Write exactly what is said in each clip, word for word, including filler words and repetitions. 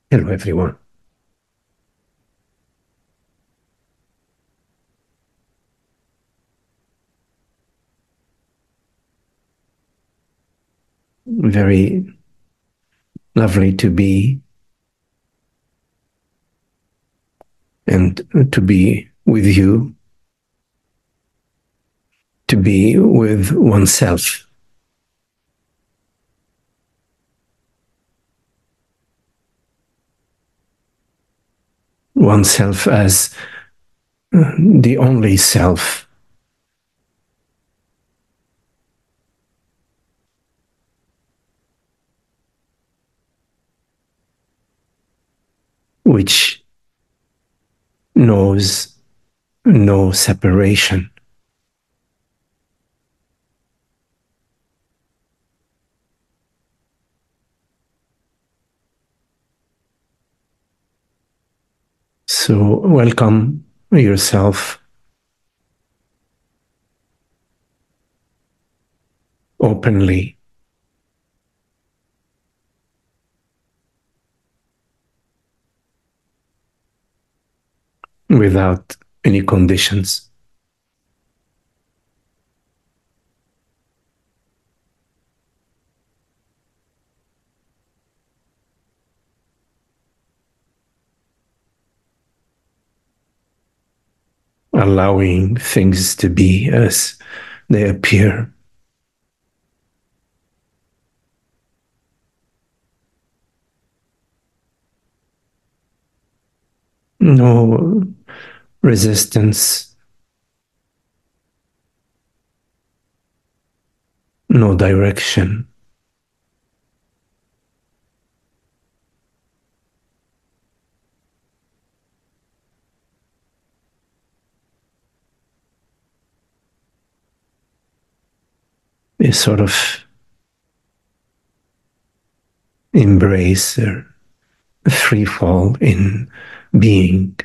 Hello, everyone. Very lovely to be and to be with you, to be with oneself. Oneself as the only self, which knows no separation. So, welcome yourself openly, without any conditions, allowing things to be as they appear. No resistance, no direction. A sort of embrace or free fall in being.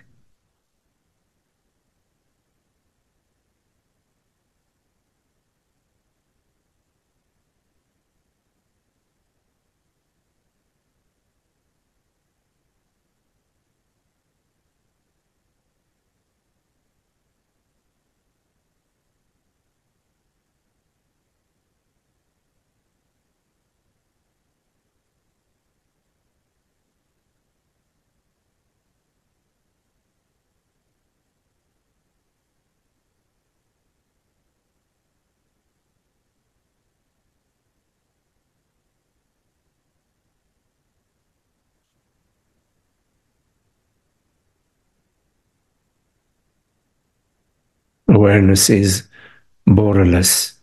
Awareness is borderless,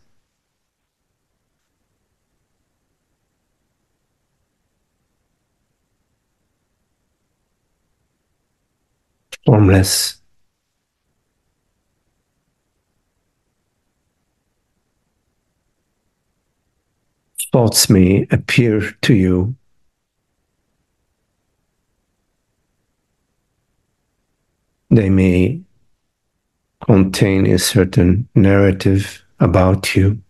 formless. Thoughts may appear to you. They may contain a certain narrative about you,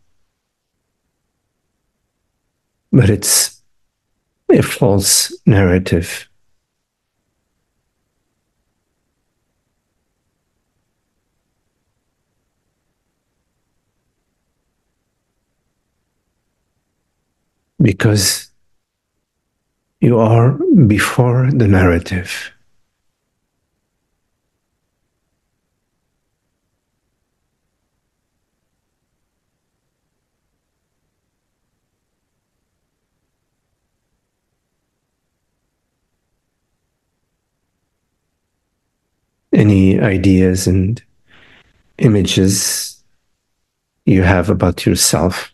but it's a false narrative because you are before the narrative. Any ideas and images you have about yourself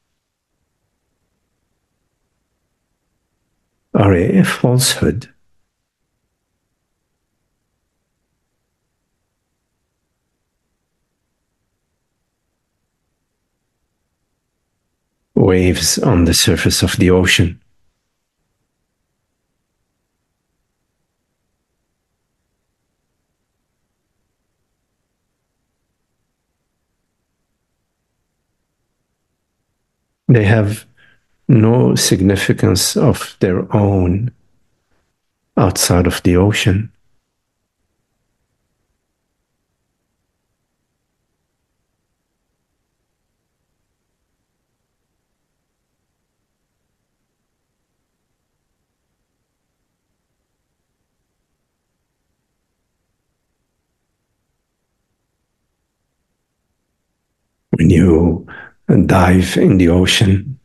are a falsehood. Waves on the surface of the ocean. They have no significance of their own. outside of the ocean. When you dive in the ocean,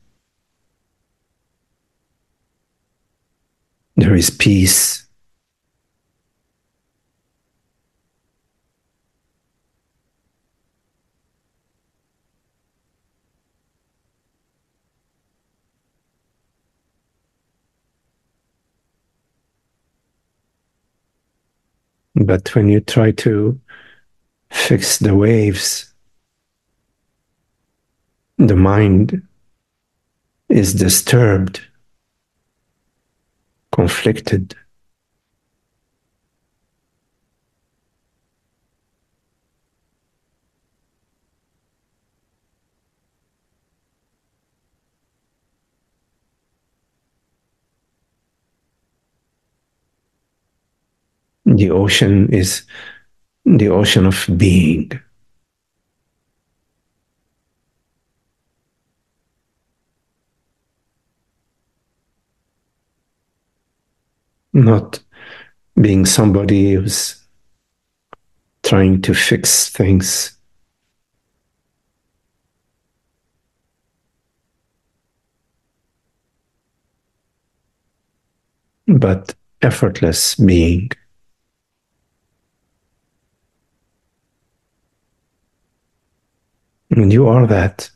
there is peace. But when you try to fix the waves, the mind is disturbed, conflicted. The ocean is the ocean of being. Not being somebody who's trying to fix things, but effortless being. And you are that.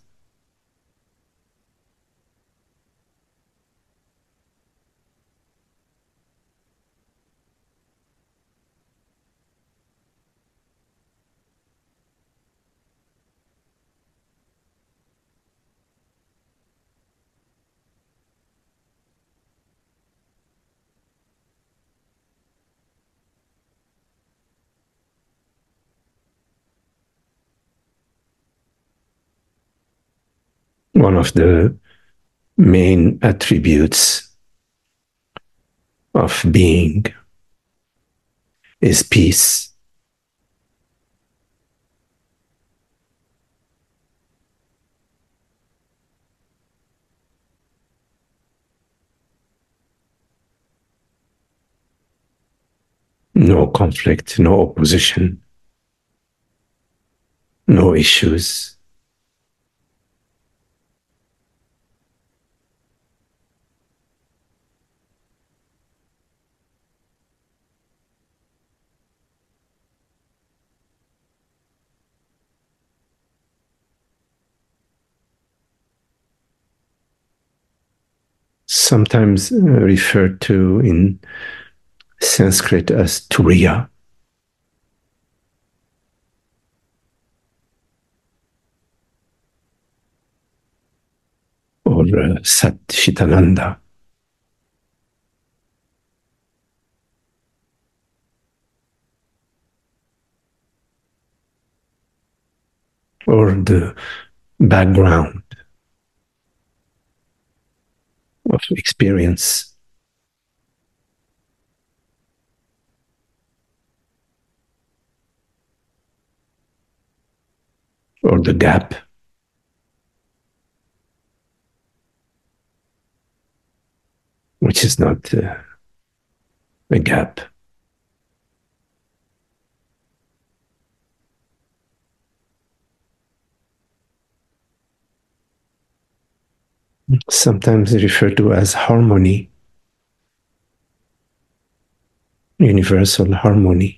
One of the main attributes of being is peace. No conflict, no opposition, no issues. Sometimes uh, referred to in Sanskrit as Turiya or uh, Sat Chitananda. Or the background of experience, or the gap, which is not uh, a gap. Sometimes referred to as harmony, universal harmony.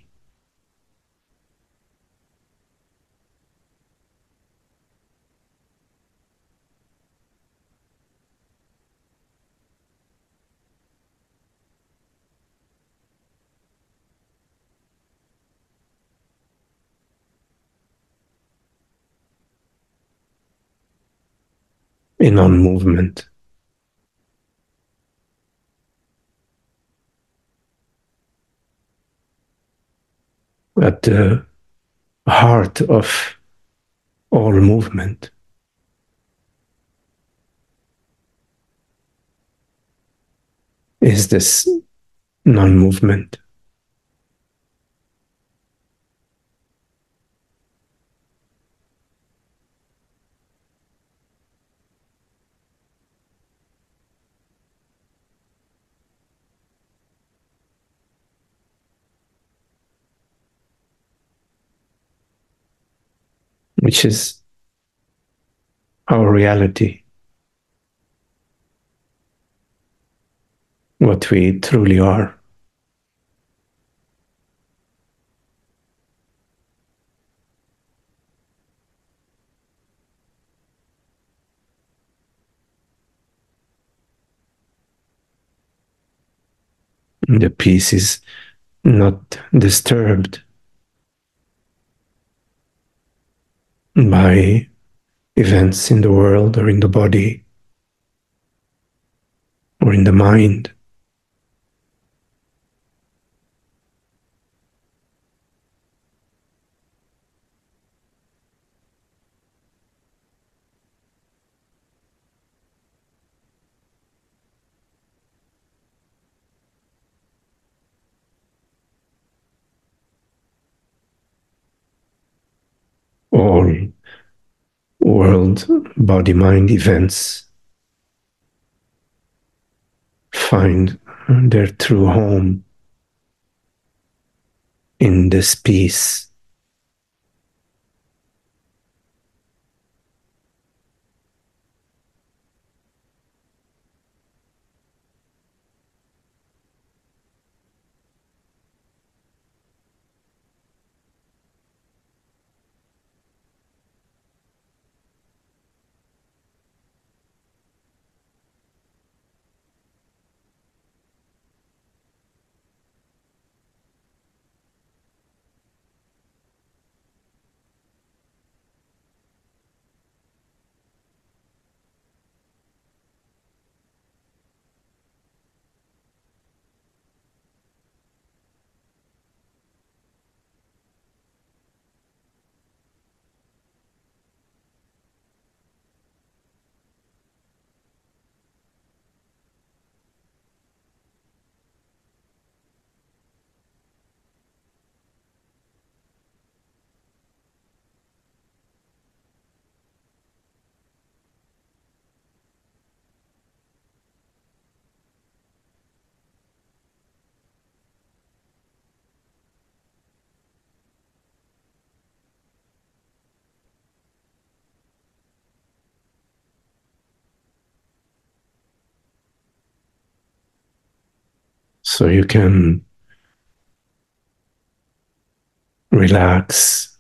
In non-movement. At the heart of all movement is this non-movement. Which is our reality, what we truly are. The peace is not disturbed by events in the world or in the body or in the mind. All world body mind events find their true home in this peace. So you can relax,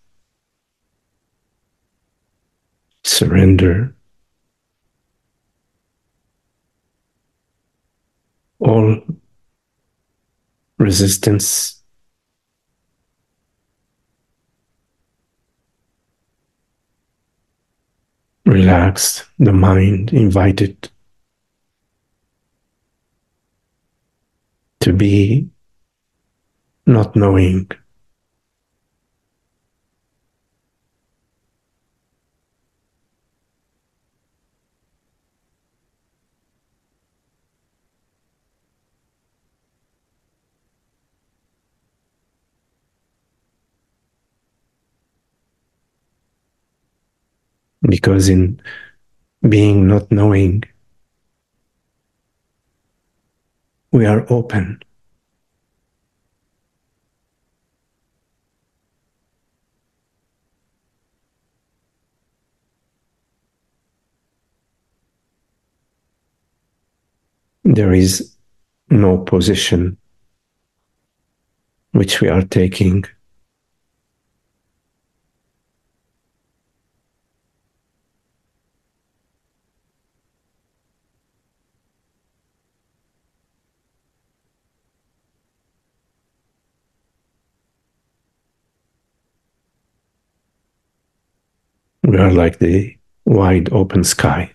surrender all resistance, relax the mind, invite it to be not knowing. Because in being not knowing, we are open. There is no position which we are taking. We are like the wide open sky.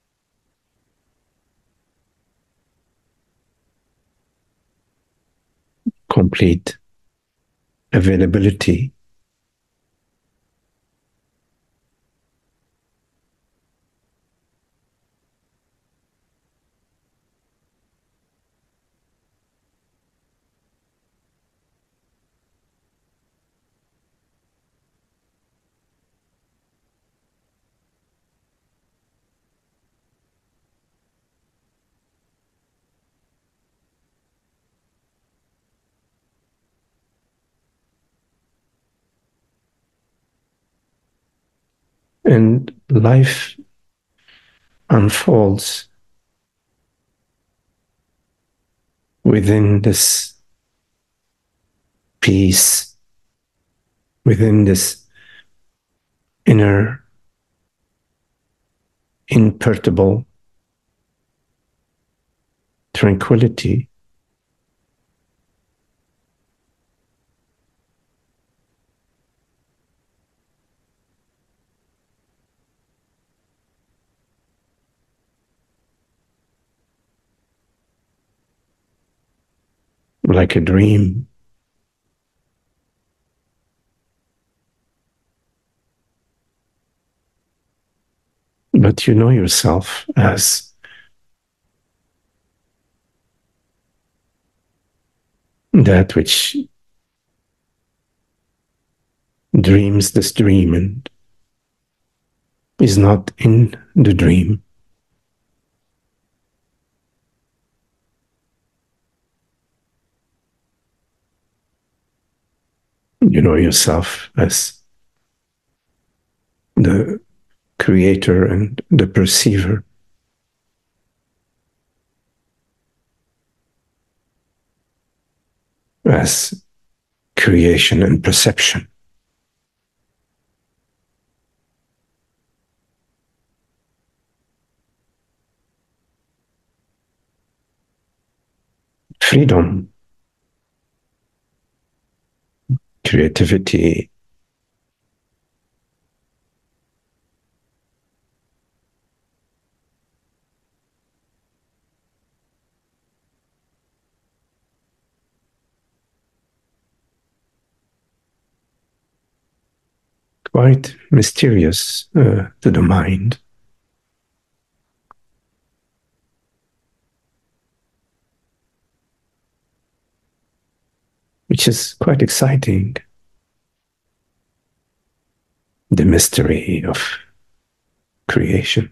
Complete availability And life unfolds within this peace, within this inner, imperturbable tranquility. Like a dream. But you know yourself as that which dreams this dream and is not in the dream. You know yourself as the creator and the perceiver, as creation and perception. Freedom, creativity, quite mysterious uh, to the mind. Which is quite exciting. The mystery of creation.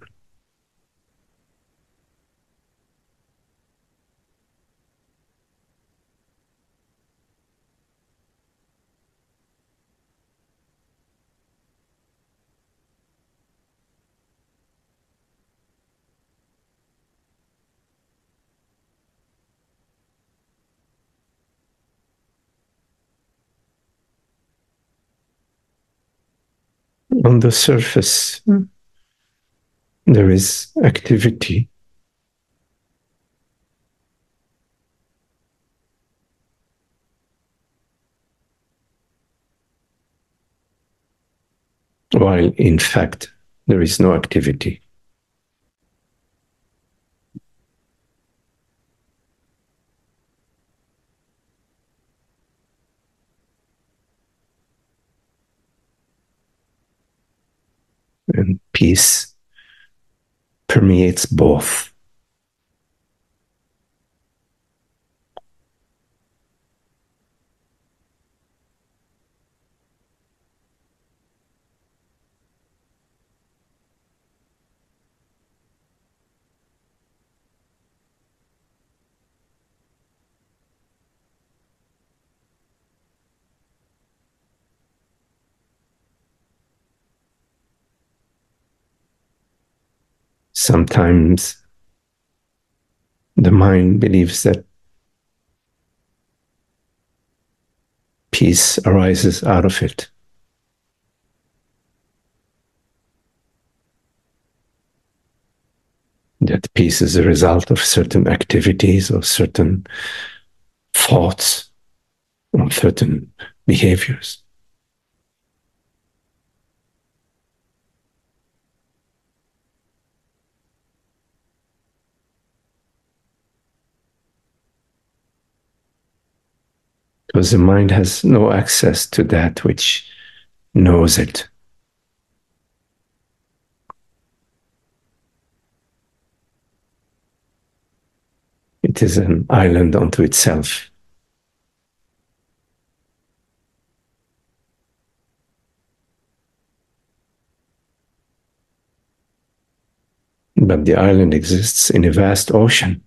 On the surface, there is activity. While in fact, there is no activity. And peace permeates both. Sometimes the mind believes that peace arises out of it. That peace is a result of certain activities or certain thoughts or certain behaviors. Because the mind has no access to that which knows it. It is an island unto itself. But the island exists in a vast ocean.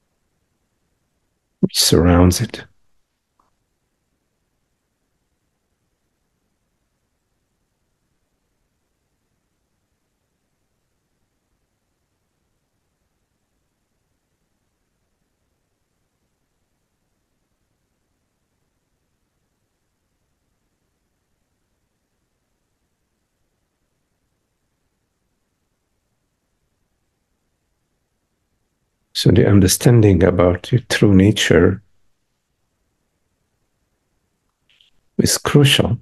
Which surrounds it. So the understanding about your true nature is crucial.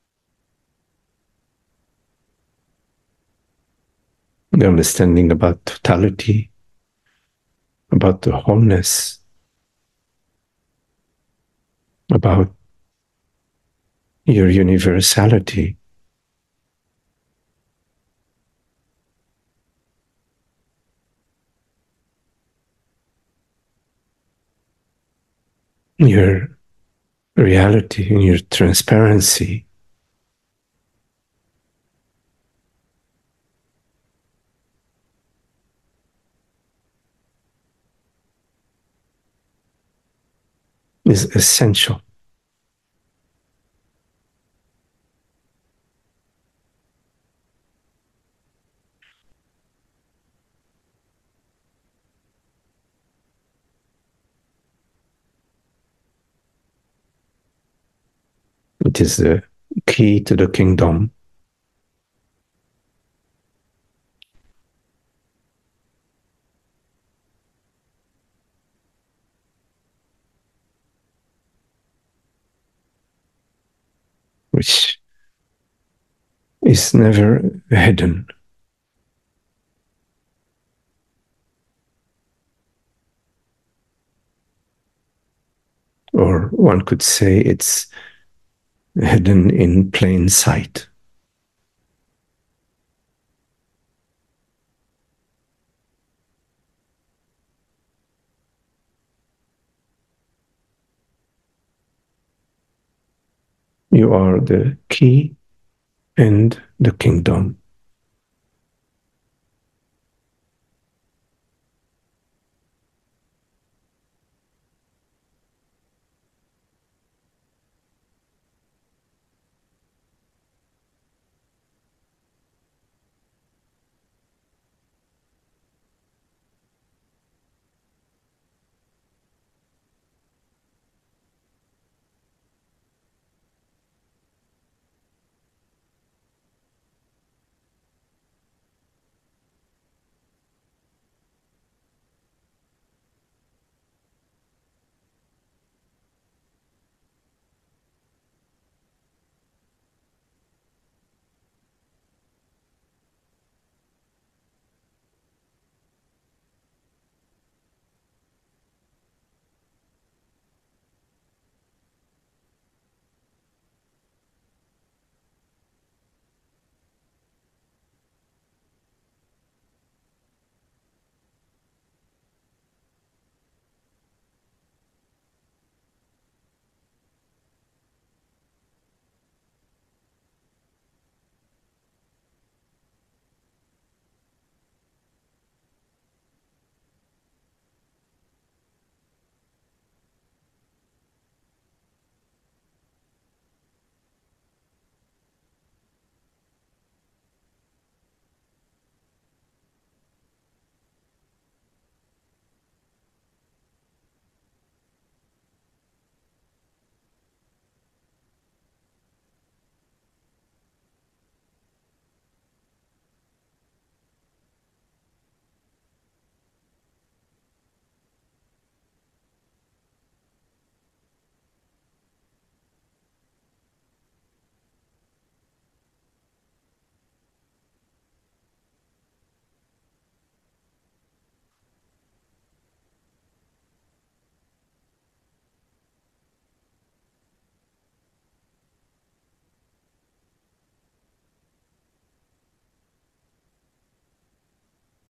The understanding about totality, about the wholeness, about your universality. Your reality and your transparency. Is essential. It is the key to the kingdom. Which is never hidden. Or one could say it's hidden in plain sight. You are the key and the kingdom.